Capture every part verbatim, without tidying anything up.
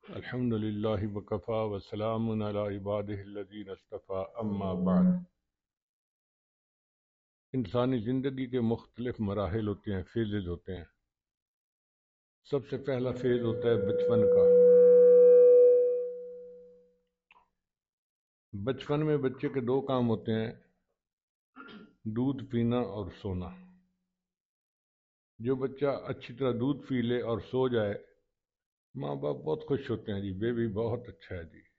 الحمد للہ وکفا وسلام علی عبادہ الذین اصطفیٰ اما بعد۔ انسانی زندگی کے مختلف مراحل ہوتے ہیں، فیزز ہوتے ہیں۔ سب سے پہلا فیز ہوتا ہے بچپن کا۔ بچپن میں بچے کے دو کام ہوتے ہیں، دودھ پینا اور سونا۔ جو بچہ اچھی طرح دودھ پی لے اور سو جائے، ماں باپ بہت خوش ہوتے ہیں، جی بیبی بہت اچھا ہے جی۔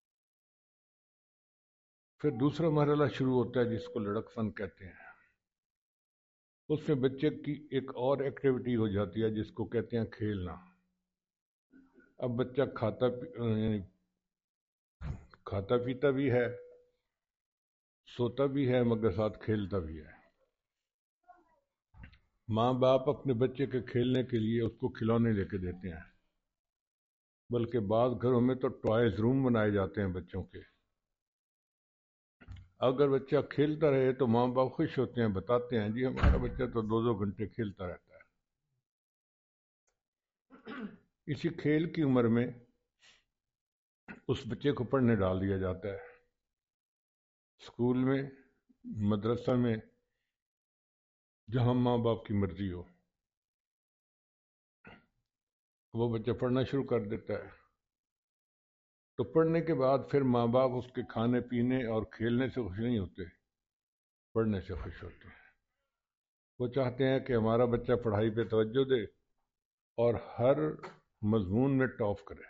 پھر دوسرا مرحلہ شروع ہوتا ہے جس کو لڑکپن کہتے ہیں۔ اس میں بچے کی ایک اور ایکٹیویٹی ہو جاتی ہے جس کو کہتے ہیں کھیلنا۔ اب بچہ کھاتا پی یعنی کھاتا پیتا بھی ہے، سوتا بھی ہے، مگر ساتھ کھیلتا بھی ہے۔ ماں باپ اپنے بچے کے کھیلنے کے لیے اس کو کھلونے لے کے دیتے ہیں، بلکہ بعض گھروں میں تو ٹوائز روم بنائے جاتے ہیں بچوں کے۔ اگر بچہ کھیلتا رہے تو ماں باپ خوش ہوتے ہیں، بتاتے ہیں جی ہمارا بچہ تو دو دو گھنٹے کھیلتا رہتا ہے۔ اسی کھیل کی عمر میں اس بچے کو پڑھنے ڈال دیا جاتا ہے، اسکول میں، مدرسہ میں، جہاں ماں باپ کی مرضی ہو وہ بچہ پڑھنا شروع کر دیتا ہے۔ تو پڑھنے کے بعد پھر ماں باپ اس کے کھانے پینے اور کھیلنے سے خوش نہیں ہوتے، پڑھنے سے خوش ہوتے ہیں۔ وہ چاہتے ہیں کہ ہمارا بچہ پڑھائی پہ توجہ دے اور ہر مضمون میں ٹاپ کرے،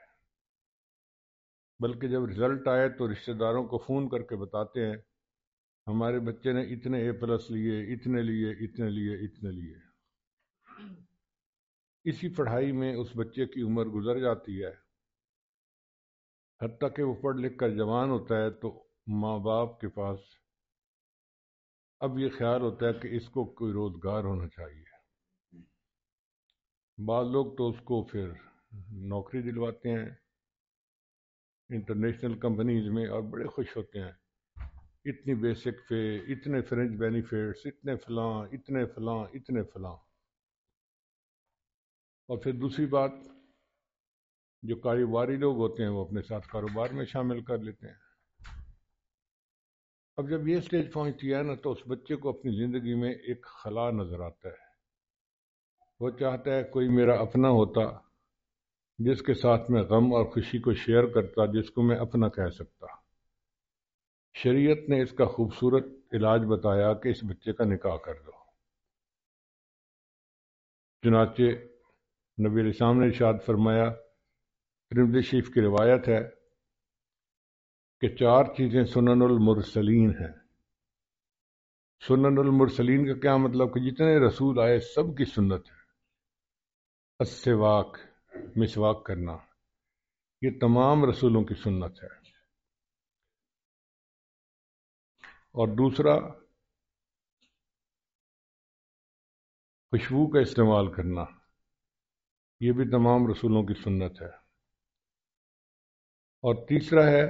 بلکہ جب رزلٹ آئے تو رشتہ داروں کو فون کر کے بتاتے ہیں ہمارے بچے نے اتنے اے پلس لیے، اتنے لیے، اتنے لیے، اتنے لیے۔ اسی پڑھائی میں اس بچے کی عمر گزر جاتی ہے، حتیٰ کہ وہ پڑھ لکھ کر جوان ہوتا ہے تو ماں باپ کے پاس اب یہ خیال ہوتا ہے کہ اس کو کوئی روزگار ہونا چاہیے۔ بعض لوگ تو اس کو پھر نوکری دلواتے ہیں انٹرنیشنل کمپنیز میں اور بڑے خوش ہوتے ہیں، اتنی بیسک پے، اتنے فرنج بینیفٹس، اتنے فلاں، اتنے فلاں، اتنے فلاں۔ اور پھر دوسری بات، جو کاروباری لوگ ہوتے ہیں وہ اپنے ساتھ کاروبار میں شامل کر لیتے ہیں۔ اب جب یہ سٹیج پہنچتی ہے نا تو اس بچے کو اپنی زندگی میں ایک خلا نظر آتا ہے۔ وہ چاہتا ہے کوئی میرا اپنا ہوتا جس کے ساتھ میں غم اور خوشی کو شیئر کرتا، جس کو میں اپنا کہہ سکتا۔ شریعت نے اس کا خوبصورت علاج بتایا کہ اس بچے کا نکاح کر دو۔ چنانچہ نبی علیہ السلام نے ارشاد فرمایا، ترمذی شریف کی روایت ہے کہ چار چیزیں سنن المرسلین ہیں۔ سنن المرسلین کا کیا مطلب؟ کہ جتنے رسول آئے سب کی سنت ہے۔ السواک، مسواک کرنا، یہ تمام رسولوں کی سنت ہے۔ اور دوسرا، خوشبو کا استعمال کرنا، یہ بھی تمام رسولوں کی سنت ہے۔ اور تیسرا ہے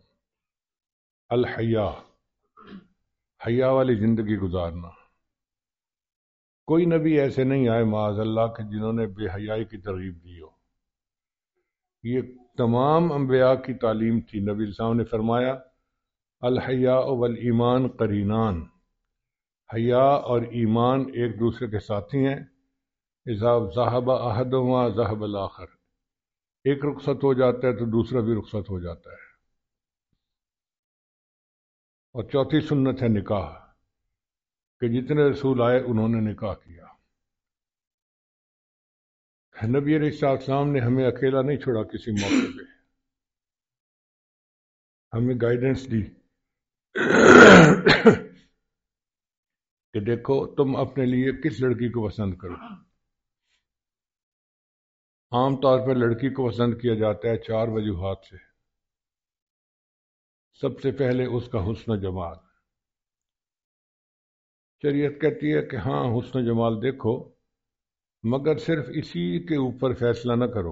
الحیا، حیا والی زندگی گزارنا۔ کوئی نبی ایسے نہیں آئے معاذ اللہ کہ جنہوں نے بے حیائی کی ترغیب دی ہو۔ یہ تمام انبیاء کی تعلیم تھی۔ نبی علیہ السلام نے فرمایا الحیاء والایمان قرینان، حیا اور ایمان ایک دوسرے کے ساتھی ہیں۔ اذا ذهب احدهما ذهب الاخر، ایک رخصت ہو جاتا ہے تو دوسرا بھی رخصت ہو جاتا ہے۔ اور چوتھی سنت ہے نکاح، کہ جتنے رسول آئے انہوں نے نکاح کیا۔ نبی علیہ السلام نے ہمیں اکیلا نہیں چھوڑا، کسی موقع پہ ہمیں گائیڈنس دی کہ دیکھو تم اپنے لیے کس لڑکی کو پسند کرو۔ عام طور پر لڑکی کو پسند کیا جاتا ہے چار وجوہات سے۔ سب سے پہلے اس کا حسن و جمال۔ شریعت کہتی ہے کہ ہاں حسن و جمال دیکھو، مگر صرف اسی کے اوپر فیصلہ نہ کرو،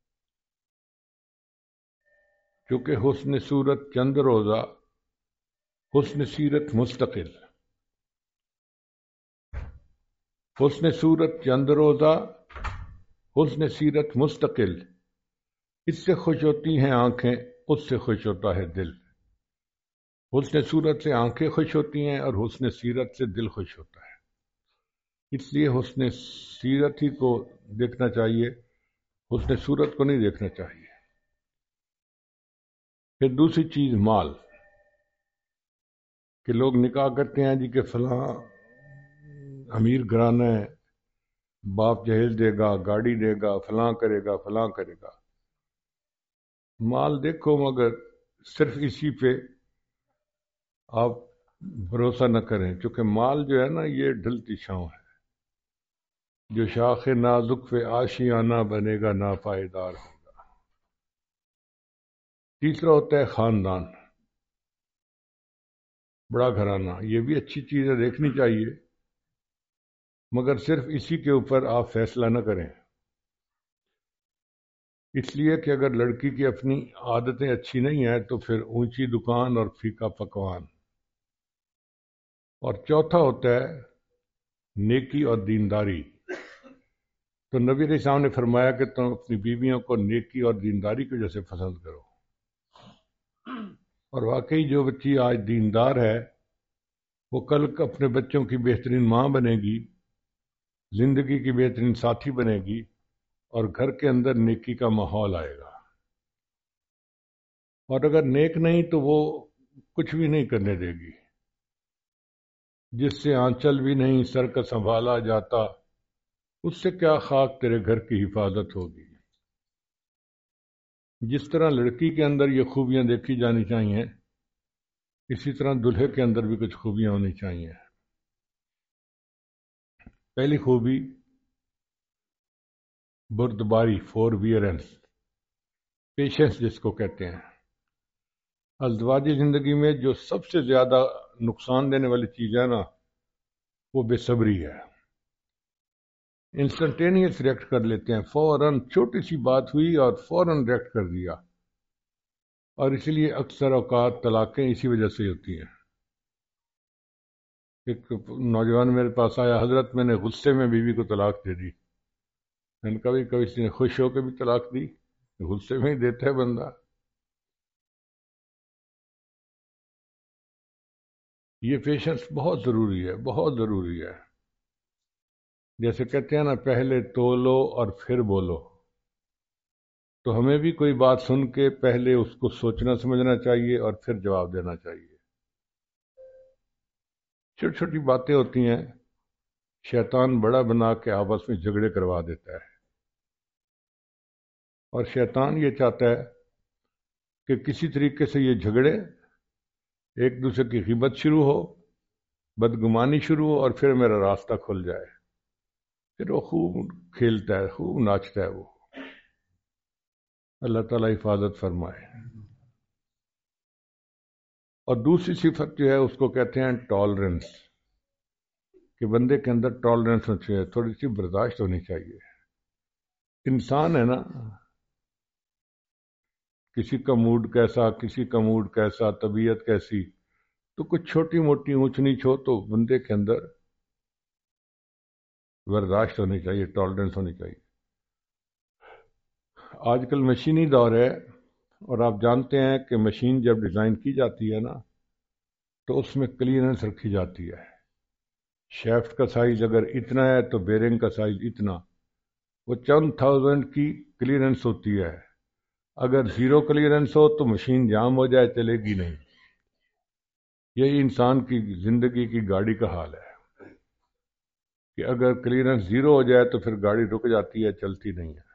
کیونکہ حسن صورت چند روزہ، حسن سیرت مستقل۔ حسن صورت چند روزہ، حسن سیرت مستقل۔ اس سے خوش ہوتی ہیں آنکھیں، اس سے خوش ہوتا ہے دل۔ حسن صورت سے آنکھیں خوش ہوتی ہیں اور حسن سیرت سے دل خوش ہوتا ہے۔ اس لیے حسن سیرت ہی کو دیکھنا چاہیے، حسن صورت کو نہیں دیکھنا چاہیے۔ پھر دوسری چیز مال، کہ لوگ نکاح کرتے ہیں جی کہ فلاں امیر گھرانہ ہے، باپ جہیز دے گا، گاڑی دے گا، فلاں کرے گا فلاں کرے گا۔ مال دیکھو مگر صرف اسی پہ آپ بھروسہ نہ کریں، چونکہ مال جو ہے نا یہ ڈھلتی چھاؤں ہے، جو شاخ نازک پہ آشیانہ بنے گا ناپائیدار ہوگا۔ تیسرا ہوتا ہے خاندان، بڑا گھرانہ، یہ بھی اچھی چیز ہے، دیکھنی چاہیے، مگر صرف اسی کے اوپر آپ فیصلہ نہ کریں، اس لیے کہ اگر لڑکی کی اپنی عادتیں اچھی نہیں ہیں تو پھر اونچی دکان اور پھیکا پکوان۔ اور چوتھا ہوتا ہے نیکی اور دینداری، تو نبی علیہ السلام نے فرمایا کہ تم اپنی بیویوں کو نیکی اور دینداری کی وجہ سے پسند کرو، اور واقعی جو بچی آج دیندار ہے وہ کل اپنے بچوں کی بہترین ماں بنے گی، زندگی کی بہترین ساتھی بنے گی، اور گھر کے اندر نیکی کا ماحول آئے گا۔ اور اگر نیک نہیں تو وہ کچھ بھی نہیں کرنے دے گی، جس سے آنچل بھی نہیں سر کا سنبھالا جاتا، اس سے کیا خاک تیرے گھر کی حفاظت ہوگی۔ جس طرح لڑکی کے اندر یہ خوبیاں دیکھی جانی چاہیے، اسی طرح دلہے کے اندر بھی کچھ خوبیاں ہونی چاہیے۔ پہلی خوبی بردباری، فور ویئرنس، پیشنس جس کو کہتے ہیں۔ ازدواجی زندگی میں جو سب سے زیادہ نقصان دینے والی چیز ہے نا وہ بے صبری ہے۔ انسٹنٹینیس ریئیکٹ کر لیتے ہیں، فوراً چھوٹی سی بات ہوئی اور فوراً ریئیکٹ کر دیا، اور اسی لیے اکثر اوقات طلاقیں اسی وجہ سے ہوتی ہیں۔ ایک نوجوان میرے پاس آیا، حضرت میں نے غصے میں بیوی کو طلاق دے دی۔ میں نے کبھی کبھی کسی نے خوش ہو کے بھی طلاق دی، غصے میں ہی دیتا ہے بندہ۔ یہ پیشنس بہت ضروری ہے، بہت ضروری ہے۔ جیسے کہتے ہیں نا پہلے تولو اور پھر بولو، تو ہمیں بھی کوئی بات سن کے پہلے اس کو سوچنا سمجھنا چاہیے اور پھر جواب دینا چاہیے۔ چھوٹی چھوٹی باتیں ہوتی ہیں، شیطان بڑا بنا کے آپس میں جھگڑے کروا دیتا ہے، اور شیطان یہ چاہتا ہے کہ کسی طریقے سے یہ جھگڑے، ایک دوسرے کی غیبت شروع ہو، بدگمانی شروع ہو، اور پھر میرا راستہ کھل جائے، پھر وہ خوب کھیلتا ہے، خوب ناچتا ہے وہ۔ اللہ تعالیٰ حفاظت فرمائے۔ اور دوسری صفت جو ہے اس کو کہتے ہیں ٹالرنس، کہ بندے کے اندر ٹالرنس ہونی چاہیے، تھوڑی سی برداشت ہونی چاہیے۔ انسان ہے نا، کسی کا موڈ کیسا، کسی کا موڈ کیسا، طبیعت کیسی، تو کچھ چھوٹی موٹی اونچ نیچ ہو تو بندے کے اندر برداشت ہونی چاہیے، ٹالرنس ہونی چاہیے۔ آج کل مشینی دور ہے، اور آپ جانتے ہیں کہ مشین جب ڈیزائن کی جاتی ہے نا تو اس میں کلیئرنس رکھی جاتی ہے۔ شیفٹ کا سائز اگر اتنا ہے تو بیرنگ کا سائز اتنا، وہ چند تھاؤزنڈ کی کلیئرنس ہوتی ہے۔ اگر زیرو کلیئرنس ہو تو مشین جام ہو جائے، چلے گی نہیں۔ یہی انسان کی زندگی کی گاڑی کا حال ہے کہ اگر کلیئرنس زیرو ہو جائے تو پھر گاڑی رک جاتی ہے، چلتی نہیں ہے۔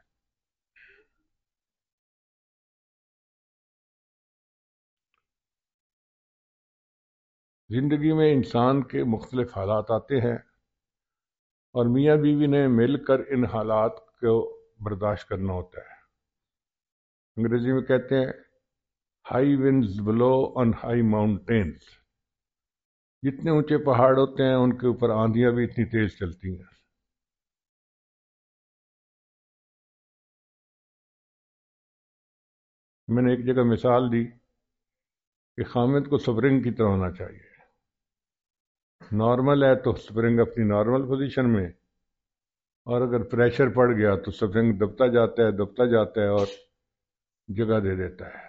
زندگی میں انسان کے مختلف حالات آتے ہیں، اور میاں بیوی نے مل کر ان حالات کو برداشت کرنا ہوتا ہے۔ انگریزی میں کہتے ہیں high winds blow on high mountains, جتنے اونچے پہاڑ ہوتے ہیں ان کے اوپر آندیاں بھی اتنی تیز چلتی ہیں۔ میں نے ایک جگہ مثال دی کہ خامد کو سپرنگ کی طرح ہونا چاہیے۔ نارمل ہے تو سپرنگ اپنی نارمل پوزیشن میں، اور اگر پریشر پڑ گیا تو سپرنگ دبتا جاتا ہے دبتا جاتا ہے اور جگہ دے دیتا ہے۔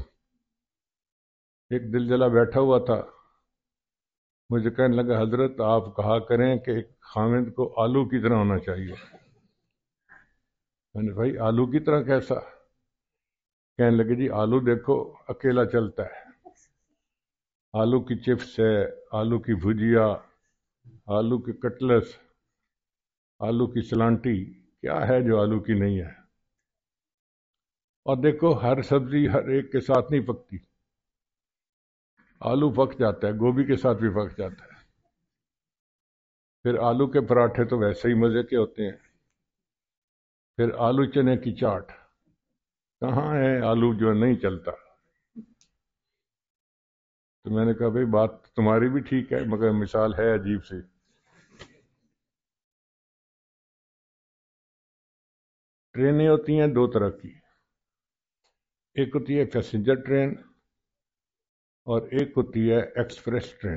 ایک دل جلا بیٹھا ہوا تھا، مجھے کہنے لگا حضرت آپ کہا کریں کہ ایک خامد کو آلو کی طرح ہونا چاہیے۔ میں نے بھائی آلو کی طرح کیسا؟ کہنے لگے جی آلو دیکھو اکیلا چلتا ہے، آلو کی چپس ہے، آلو کی بھجیا، آلو کی کٹلس، آلو کی سلانٹی، کیا ہے جو آلو کی نہیں ہے؟ اور دیکھو ہر سبزی ہر ایک کے ساتھ نہیں پکتی، آلو پک جاتا ہے، گوبھی کے ساتھ بھی پک جاتا ہے، پھر آلو کے پراٹھے تو ویسے ہی مزے کے ہوتے ہیں، پھر آلو چنے کی چاٹ، کہاں ہے آلو جو نہیں چلتا؟ تو میں نے کہا بھئی بات تمہاری بھی ٹھیک ہے مگر مثال ہے عجیب سی۔ ٹرینیں ہوتی ہیں دو طرح کی، ایک ہوتی ہے پیسنجر ٹرین اور ایک ہوتی ہے ایکسپریس ٹرین۔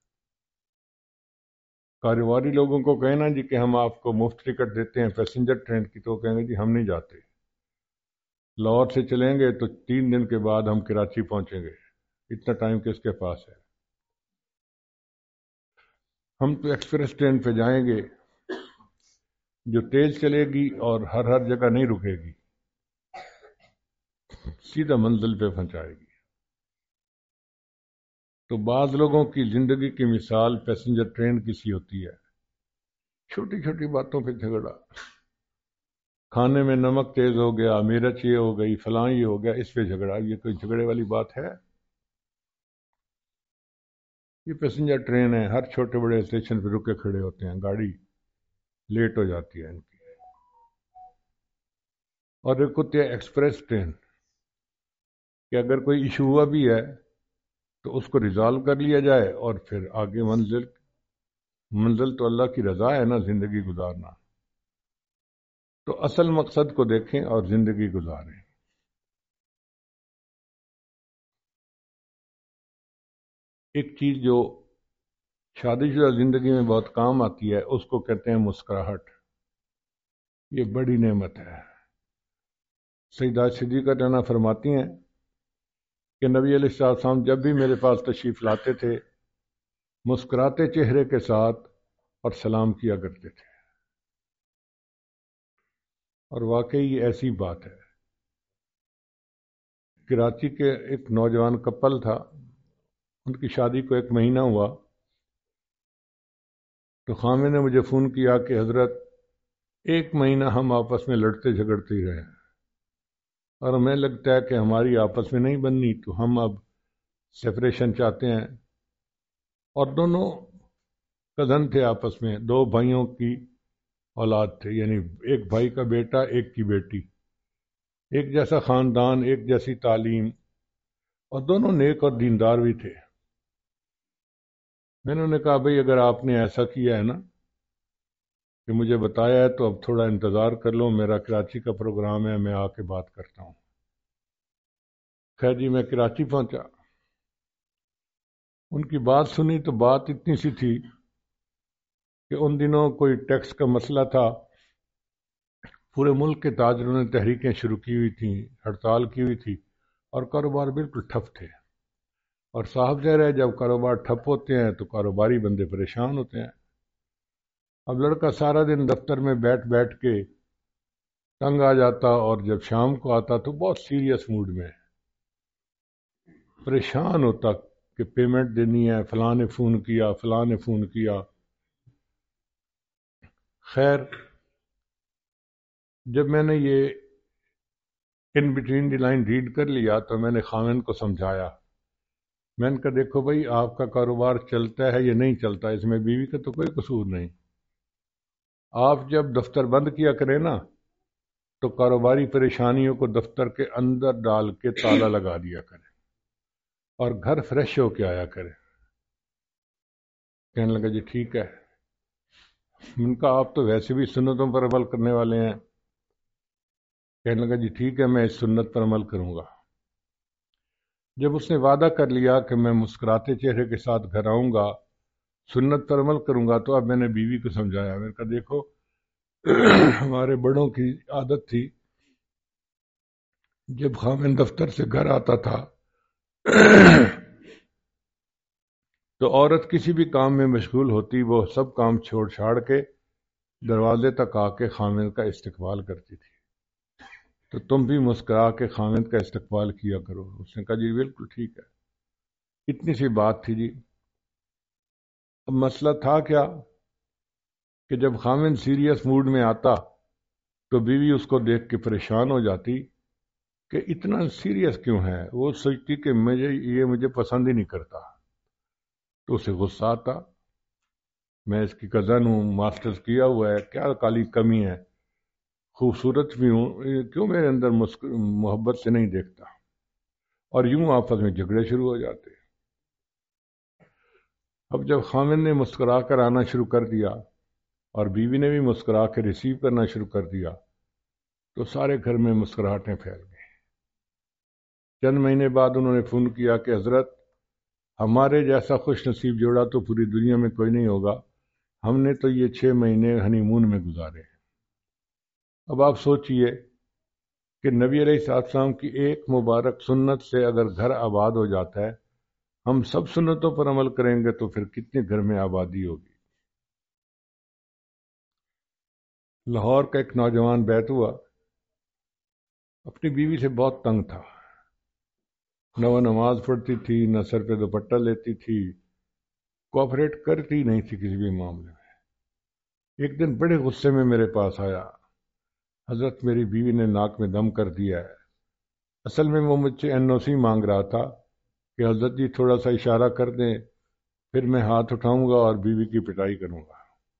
کاروباری لوگوں کو کہنا جی کہ ہم آپ کو مفت ٹکٹ دیتے ہیں پیسنجر ٹرین کی، تو کہیں گے جی ہم نہیں جاتے، لاہور سے چلیں گے تو تین دن کے بعد ہم کراچی پہنچیں گے، اتنا ٹائم کس کے پاس ہے؟ ہم تو ایکسپریس ٹرین پہ جائیں گے جو تیز چلے گی اور ہر ہر جگہ نہیں رکے گی، سیدھا منزل پہ پہنچائے گی۔ تو بعض لوگوں کی زندگی کی مثال پیسنجر ٹرین کی سی ہوتی ہے، چھوٹی چھوٹی باتوں پہ جھگڑا، کھانے میں نمک تیز ہو گیا، مرچ یہ ہو گئی، فلاں یہ ہو گیا، اس پہ جھگڑا۔ یہ کوئی جھگڑے والی بات ہے؟ یہ پیسنجر ٹرین ہے، ہر چھوٹے بڑے اسٹیشن پہ رکے کھڑے ہوتے ہیں، گاڑی لیٹ ہو جاتی ہے ان کی۔ اور ایک ہوتی ہے ایکسپریس ٹرین کہ اگر کوئی ایشو ہوا بھی ہے تو اس کو ریزالو کر لیا جائے اور پھر آگے منزل منزل تو اللہ کی رضا ہے نا، زندگی گزارنا، تو اصل مقصد کو دیکھیں اور زندگی گزاریں۔ ایک چیز جو شادی شدہ زندگی میں بہت کام آتی ہے اس کو کہتے ہیں مسکراہٹ، یہ بڑی نعمت ہے۔ سیدہ صدیقہ رضی فرماتی ہیں کہ نبی علیہ السلام جب بھی میرے پاس تشریف لاتے تھے مسکراتے چہرے کے ساتھ اور سلام کیا کرتے تھے، اور واقعی یہ ایسی بات ہے۔ کراچی کے ایک نوجوان کپل تھا، ان کی شادی کو ایک مہینہ ہوا تو خامد نے مجھے فون کیا کہ حضرت ایک مہینہ ہم آپس میں لڑتے جھگڑتے ہی رہے اور ہمیں لگتا ہے کہ ہماری آپس میں نہیں بننی، تو ہم اب سیپریشن چاہتے ہیں۔ اور دونوں کزن تھے، آپس میں دو بھائیوں کی اولاد تھے، یعنی ایک بھائی کا بیٹا ایک کی بیٹی، ایک جیسا خاندان، ایک جیسی تعلیم، اور دونوں نیک اور دیندار بھی تھے۔ میں نے انہیں کہا بھئی اگر آپ نے ایسا کیا ہے نا کہ مجھے بتایا ہے تو اب تھوڑا انتظار کر لو، میرا کراچی کا پروگرام ہے، میں آ کے بات کرتا ہوں۔ خیر جی میں کراچی پہنچا، ان کی بات سنی تو بات اتنی سی تھی کہ ان دنوں کوئی ٹیکس کا مسئلہ تھا، پورے ملک کے تاجروں نے تحریکیں شروع کی ہوئی تھیں، ہڑتال کی ہوئی تھی اور کاروبار بالکل ٹھپ تھے۔ اور صاحب ظاہر ہے جب کاروبار ٹھپ ہوتے ہیں تو کاروباری بندے پریشان ہوتے ہیں۔ اب لڑکا سارا دن دفتر میں بیٹھ بیٹھ کے تنگ آ جاتا اور جب شام کو آتا تو بہت سیریس موڈ میں پریشان ہوتا کہ پیمنٹ دینی ہے، فلاں نے فون کیا، فلاں نے فون کیا۔ خیر جب میں نے یہ in between the line read کر لیا تو میں نے خامن کو سمجھایا، میں نے کہا دیکھو بھائی آپ کا کاروبار چلتا ہے یا نہیں چلتا، اس میں بیوی کا تو کوئی قصور نہیں، آپ جب دفتر بند کیا کریں نا تو کاروباری پریشانیوں کو دفتر کے اندر ڈال کے تالا لگا دیا کریں اور گھر فریش ہو کے آیا کریں۔ کہنے لگا جی ٹھیک ہے۔ ان کا آپ تو ویسے بھی سنتوں پر عمل کرنے والے ہیں۔ کہنے لگا جی ٹھیک ہے میں اس سنت پر عمل کروں گا۔ جب اس نے وعدہ کر لیا کہ میں مسکراتے چہرے کے ساتھ گھر آؤں گا، سنت پر عمل کروں گا، تو اب میں نے بیوی کو سمجھایا، میں نے کہا دیکھو ہمارے بڑوں کی عادت تھی جب خامن دفتر سے گھر آتا تھا تو عورت کسی بھی کام میں مشغول ہوتی، وہ سب کام چھوڑ چھاڑ کے دروازے تک آ کے خامن کا استقبال کرتی تھی۔ تو تم بھی مسکرا کے خامن کا استقبال کیا کرو۔ اس نے کہا جی بالکل ٹھیک ہے۔ اتنی سی بات تھی جی۔ اب مسئلہ تھا کیا کہ جب خامن سیریس موڈ میں آتا تو بیوی اس کو دیکھ کے پریشان ہو جاتی کہ اتنا سیریس کیوں ہے۔ وہ سوچتی کہ مجھے یہ مجھے پسند ہی نہیں کرتا، تو اسے غصہ آتا، میں اس کی کزن ہوں، ماسٹرز کیا ہوا ہے، کیا کالی کمی ہے، خوبصورت بھی ہوں، کیوں میرے اندر محبت سے نہیں دیکھتا، اور یوں آپس میں جھگڑے شروع ہو جاتے۔ اب جب خامن نے مسکرا کر آنا شروع کر دیا اور بیوی نے بھی مسکرا کے ریسیو کرنا شروع کر دیا تو سارے گھر میں مسکراہٹیں پھیل گئیں۔ چند مہینے بعد انہوں نے فون کیا کہ حضرت ہمارے جیسا خوش نصیب جوڑا تو پوری دنیا میں کوئی نہیں ہوگا، ہم نے تو یہ چھ مہینے ہنی مون میں گزارے۔ اب آپ سوچئے کہ نبی علیہ السلام کی ایک مبارک سنت سے اگر گھر آباد ہو جاتا ہے، ہم سب سنتوں پر عمل کریں گے تو پھر کتنے گھر میں آبادی ہوگی۔ لاہور کا ایک نوجوان بیت ہوا، اپنی بیوی سے بہت تنگ تھا، نہ وہ نماز پڑھتی تھی، نہ سر پہ دوپٹہ لیتی تھی، کوآپریٹ کرتی نہیں تھی کسی بھی معاملے میں۔ ایک دن بڑے غصے میں میرے پاس آیا، حضرت میری بیوی نے ناک میں دم کر دیا ہے۔ اصل میں وہ مجھ سے این او سی مانگ رہا تھا کہ حضرت جی تھوڑا سا اشارہ کر دیں، پھر میں ہاتھ اٹھاؤں گا اور بیوی کی پٹائی کروں گا۔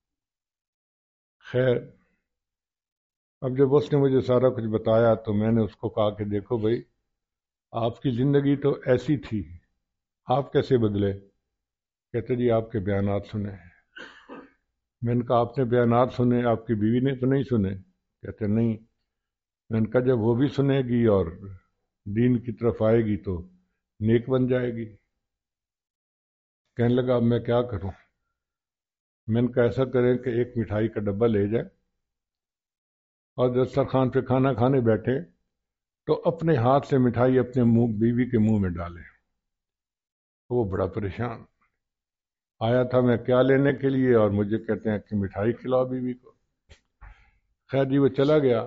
خیر، اب جب اس نے مجھے سارا کچھ بتایا تو میں نے اس کو کہا کہ دیکھو بھائی، آپ کی زندگی تو ایسی تھی، آپ کیسے بدلے؟ کہتے جی آپ کے بیانات سنے ہیں۔ میں نے کہا آپ نے بیانات سنے، آپ کی بیوی نے تو نہیں سنے؟ کہتے نہیں۔ میں نے کہا جب وہ بھی سنے گی اور دین کی طرف آئے گی تو نیک بن جائے گی۔ کہنے لگا اب میں کیا کروں؟ میں نے کہا ایسا کریں کہ ایک مٹھائی کا ڈبہ لے جائیں اور دسترخوان پہ کھانا کھانے بیٹھے تو اپنے ہاتھ سے مٹھائی اپنے منہ بیوی کے منہ میں ڈالے۔ وہ بڑا پریشان آیا تھا میں کیا لینے کے لیے، اور مجھے کہتے ہیں کہ مٹھائی کھلاؤ بیوی کو۔ خیر جی وہ چلا گیا،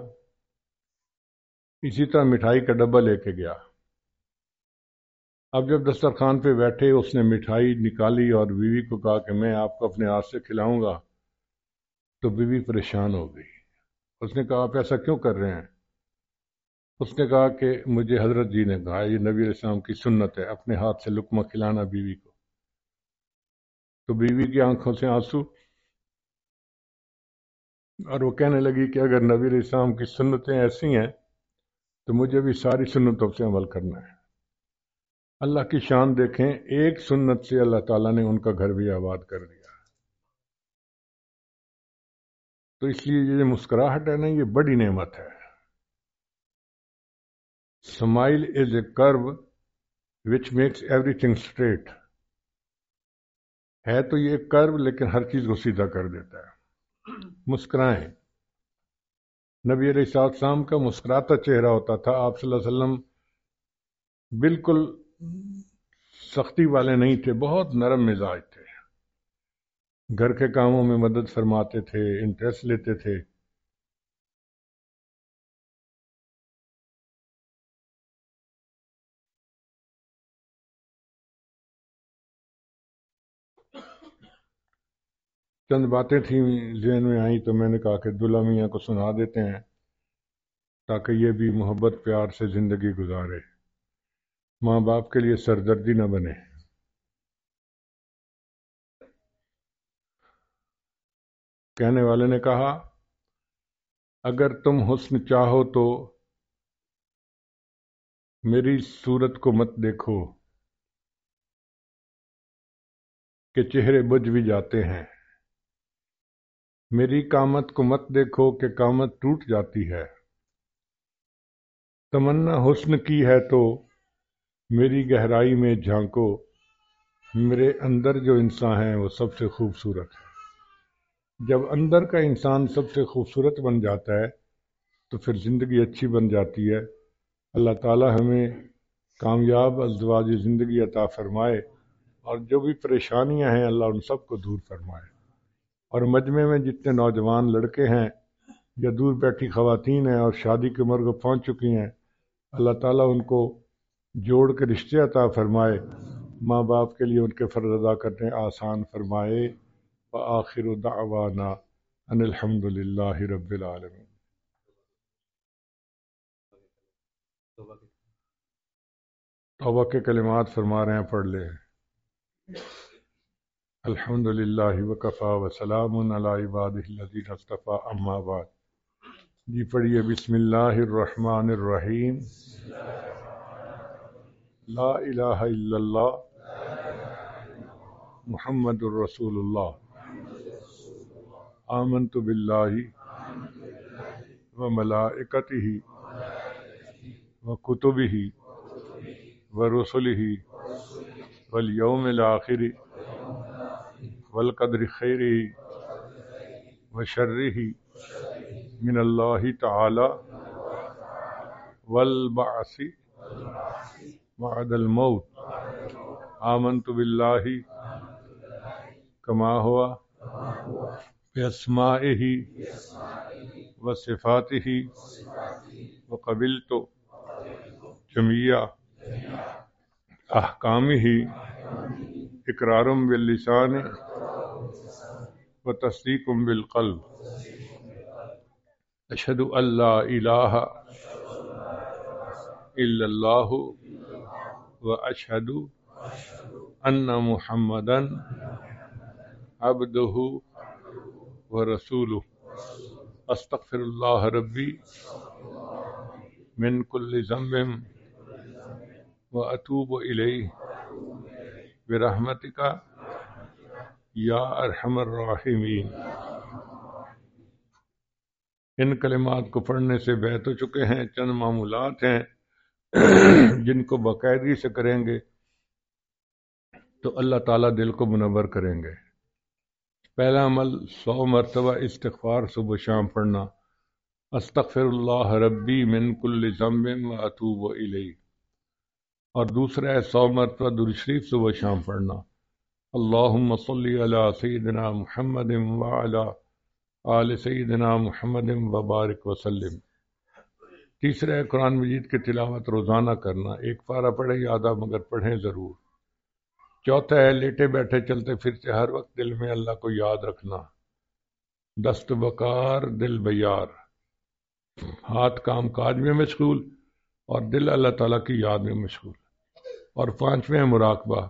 اسی طرح مٹھائی کا ڈبہ لے کے گیا۔ اب جب دسترخوان پہ بیٹھے اس نے مٹھائی نکالی اور بیوی کو کہا کہ میں آپ کو اپنے ہاتھ سے کھلاؤں گا، تو بیوی پریشان ہو گئی۔ اس نے کہا آپ ایسا کیوں کر رہے ہیں؟ اس نے کہا کہ مجھے حضرت جی نے کہا، یہ نبی علیہ السلام کی سنت ہے اپنے ہاتھ سے لقمہ کھلانا بیوی کو۔ تو بیوی کی آنکھوں سے آنسو، اور وہ کہنے لگی کہ اگر نبی علیہ السلام کی سنتیں ایسی ہیں تو مجھے بھی ساری سنتوں سے عمل کرنا ہے۔ اللہ کی شان دیکھیں، ایک سنت سے اللہ تعالیٰ نے ان کا گھر بھی آباد کر دیا۔ تو اس لیے یہ مسکراہٹ ہے نا، یہ بڑی نعمت ہے۔ Smile is a curve which makes everything straight۔ ہے تو یہ ایک کرو لیکن ہر چیز کو سیدھا کر دیتا ہے۔ مسکرائیں۔ نبی علیہ السلام کا مسکراتا چہرہ ہوتا تھا، آپ صلی اللہ علیہ وسلم بالکل سختی والے نہیں تھے، بہت نرم مزاج تھے، گھر کے کاموں میں مدد فرماتے تھے، انٹرسٹ لیتے تھے۔ چند باتیں تھیں ذہن میں آئیں تو میں نے کہا کہ دلہا میاں کو سنا دیتے ہیں تاکہ یہ بھی محبت پیار سے زندگی گزارے، ماں باپ کے لیے سردردی نہ بنے۔ کہنے والے نے کہا اگر تم حسن چاہو تو میری صورت کو مت دیکھو کہ چہرے بجھ بھی جاتے ہیں، میری قامت کو مت دیکھو کہ قامت ٹوٹ جاتی ہے، تمنا حسن کی ہے تو میری گہرائی میں جھانکو، میرے اندر جو انسان ہے وہ سب سے خوبصورت ہے۔ جب اندر کا انسان سب سے خوبصورت بن جاتا ہے تو پھر زندگی اچھی بن جاتی ہے، اللہ تعالی ہمیں کامیاب ازدواجی زندگی عطا فرمائے، اور جو بھی پریشانیاں ہیں اللہ ان سب کو دور فرمائے، اور مجمع میں جتنے نوجوان لڑکے ہیں یا دور بیٹھی خواتین ہیں اور شادی کی عمر کو پہنچ چکی ہیں، اللہ تعالیٰ ان کو جوڑ کے رشتے عطا فرمائے، ماں باپ کے لیے ان کے فرض ادا کرنے آسان فرمائے۔ وآخر دعوانا ان الحمد للہ رب العالمین۔ توبہ کے کلمات فرما رہے ہیں، پڑھ لے۔ الحمد للہ وکفا وسلام علی عبادہ الذین اصطفی، اما بعد۔ جی پڑھیے۔ بسم اللہ الرحمن الرحیم۔ لا الہ الا اللہ محمد الرسول اللہ، آمنت باللہ وملائکتہ وکتبہ ورسلہ والیوم الآخر والقدر خیرہ وشرہ من اللہ تعالی والبعث بعد الموت، آمنت باللہ کما ہوا باسمائہ وصفاتہ وقبلت جمیع احکامہ اقرار باللسان وتصدیق بالقلب، اشہد ان لا الہ الا اللہ واشہد ان محمدا عبدہ ورسولہ، استغفر اللہ ربی من کل ذنب واتوب الیہ برحمتک یا ارحم الراحمین۔ ان کلمات کو پڑھنے سے بیت ہو چکے ہیں۔ چند معمولات ہیں جن کو باقاعدگی سے کریں گے تو اللہ تعالیٰ دل کو منور کریں گے۔ پہلا عمل سو مرتبہ استغفار صبح شام پڑھنا، استغفر اللہ ربی من کل ذنب واتوب الیہ، اور دوسرا ہے سو مرتبہ درود شریف صبح شام پڑھنا، اللہم صلی علی سیدنا محمد وعلی آل سیدنا محمد وبارک وسلم۔ تیسرا ہے قرآن مجید کی تلاوت روزانہ کرنا، ایک پارہ پڑھیں یا آدھا، مگر پڑھیں ضرور۔ چوتھا ہے لیٹے بیٹھے چلتے پھرتے ہر وقت دل میں اللہ کو یاد رکھنا، دست بکار دل بیار، ہاتھ کام کاج میں مشغول اور دل اللہ تعالیٰ کی یاد میں مشغول۔ اور پانچویں مراقبہ۔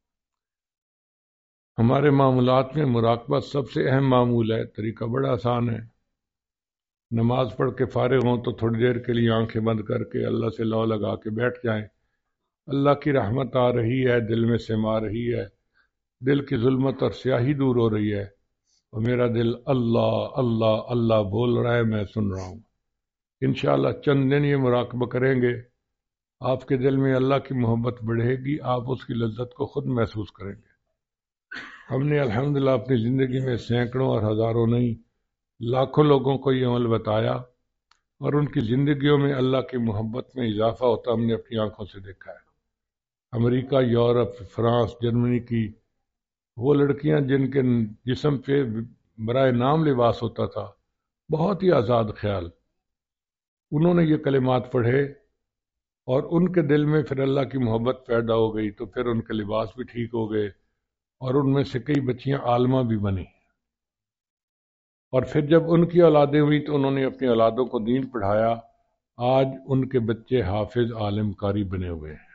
ہمارے معمولات میں مراقبہ سب سے اہم معمول ہے۔ طریقہ بڑا آسان ہے۔ نماز پڑھ کے فارغ ہوں تو تھوڑی دیر کے لیے آنکھیں بند کر کے اللہ سے لو لگا کے بیٹھ جائیں۔ اللہ کی رحمت آ رہی ہے، دل میں سما رہی ہے، دل کی ظلمت اور سیاہی دور ہو رہی ہے، اور میرا دل اللہ اللہ اللہ بول رہا ہے، میں سن رہا ہوں۔ انشاءاللہ چند دن یہ مراقبہ کریں گے، آپ کے دل میں اللہ کی محبت بڑھے گی، آپ اس کی لذت کو خود محسوس کریں گے۔ ہم نے الحمدللہ اپنی زندگی میں سینکڑوں اور ہزاروں نہیں لاکھوں لوگوں کو یہ عمل بتایا، اور ان کی زندگیوں میں اللہ کی محبت میں اضافہ ہوتا ہم نے اپنی آنکھوں سے دیکھا ہے۔ امریکہ، یورپ، فرانس، جرمنی کی وہ لڑکیاں جن کے جسم پہ برائے نام لباس ہوتا تھا، بہت ہی آزاد خیال، انہوں نے یہ کلمات پڑھے اور ان کے دل میں پھر اللہ کی محبت پیدا ہو گئی، تو پھر ان کے لباس بھی ٹھیک ہو گئے، اور ان میں سے کئی بچیاں عالمہ بھی بنی، اور پھر جب ان کی اولادیں ہوئی تو انہوں نے اپنی اولادوں کو دین پڑھایا، آج ان کے بچے حافظ، عالم، قاری بنے ہوئے ہیں۔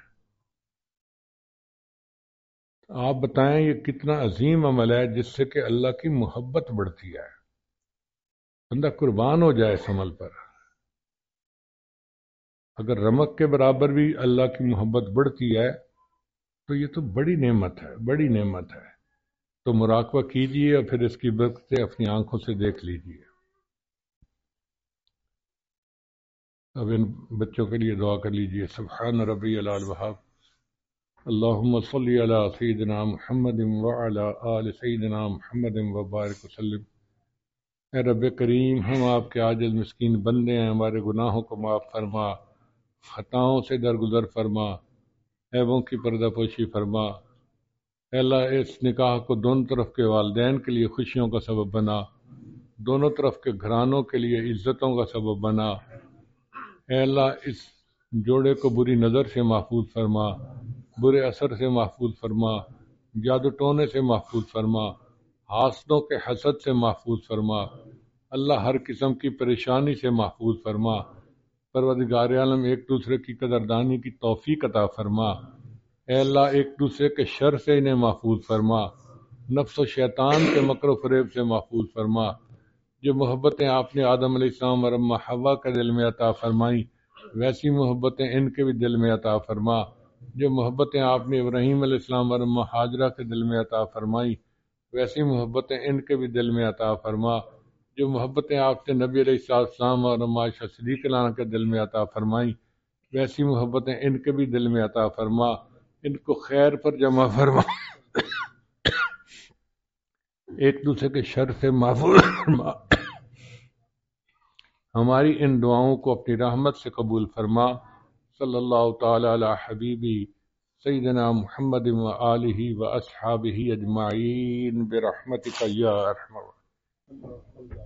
آپ بتائیں یہ کتنا عظیم عمل ہے جس سے کہ اللہ کی محبت بڑھتی ہے، بندہ قربان ہو جائے اس عمل پر۔ اگر رمق کے برابر بھی اللہ کی محبت بڑھتی ہے تو یہ تو بڑی نعمت ہے، بڑی نعمت ہے۔ تو مراقبہ کیجئے اور پھر اس کی برکتیں اپنی آنکھوں سے دیکھ لیجئے۔ اب ان بچوں کے لیے دعا کر لیجئے۔ سبحان ربی العلی الوہاب، اللہم صلی علی سیدنا محمد وعلی آل سیدنا محمد وبارک وسلم۔ اے رب کریم، ہم آپ کے عاجز مسکین بندے ہیں، ہمارے گناہوں کو معاف فرما، خطاؤں سے درگزر فرما، عیبوں کی پردہ پوشی فرما۔ اے اللہ اس نکاح کو دونوں طرف کے والدین کے لیے خوشیوں کا سبب بنا، دونوں طرف کے گھرانوں کے لیے عزتوں کا سبب بنا۔ اے اللہ اس جوڑے کو بری نظر سے محفوظ فرما، برے اثر سے محفوظ فرما، جادو ٹونے سے محفوظ فرما، حاسدوں کے حسد سے محفوظ فرما۔ اللہ ہر قسم کی پریشانی سے محفوظ فرما۔ پروردگار عالم ایک دوسرے کی قدردانی کی توفیق عطا فرما۔ اے اللہ ایک دوسرے کے شر سے انہیں محفوظ فرما، نفس و شیطان کے مکر و فریب سے محفوظ فرما۔ جو محبتیں آپ نے آدم علیہ السلام اور اماں حوا کے دل میں عطا فرمائیں ویسی محبتیں ان کے بھی دل میں عطا فرما۔ جو محبتیں آپ نے ابراہیم علیہ السلام اور اماں ہاجرہ کے دل میں عطا فرمائیں ویسی محبتیں ان کے بھی دل میں عطا فرما۔ جو محبتیں آپ نے نبی علیہ السلام اور اماں عائشہ صدیقہ عنہا کے دل میں عطا فرمائیں ویسی محبتیں ان کے بھی دل میں عطا فرما۔ ان کو خیر پر جمع فرما، ایک دوسرے کے شر سے محفوظ فرما۔ ہماری ان دعاؤں کو اپنی رحمت سے قبول فرما۔ صلی اللہ تعالی علی حبیبی سیدنا محمد و آلہ و اصحابہ اجمعین برحمتک یا ارحم الراحمین۔